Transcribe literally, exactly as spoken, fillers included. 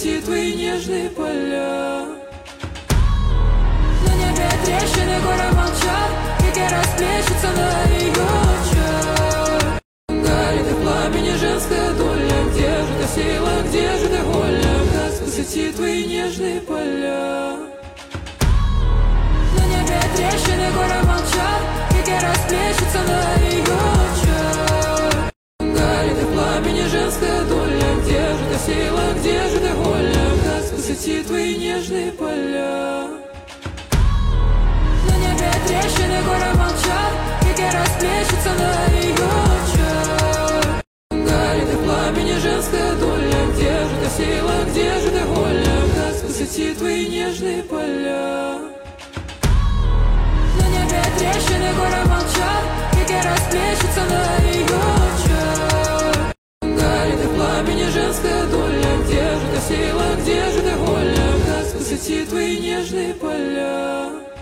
высоте твои нежные поля. На небе трещины, горы молчат, ветер расплещется на ее очах. Горит в пламени женская доля, где же та сила, где же та воля? Как высоте твои нежные поля. На небе трещины, горы молчат, ветер расплещется на ее очах. Горит в пламени женская доля, где же та сила, где же та воля? Как высоте твои нежные поля. На небе трещины, горы молчат, ветер расплещется на ее очах. Горит в пламени женская доля, где же та сила, где же та воля? Как высоте твои нежные поля. На небе трещины, горы молчат, ветер расплещется на ее очах. Горит в пламени женская доля, где же та сила, где же та воля? Как высоте твои нежные поля.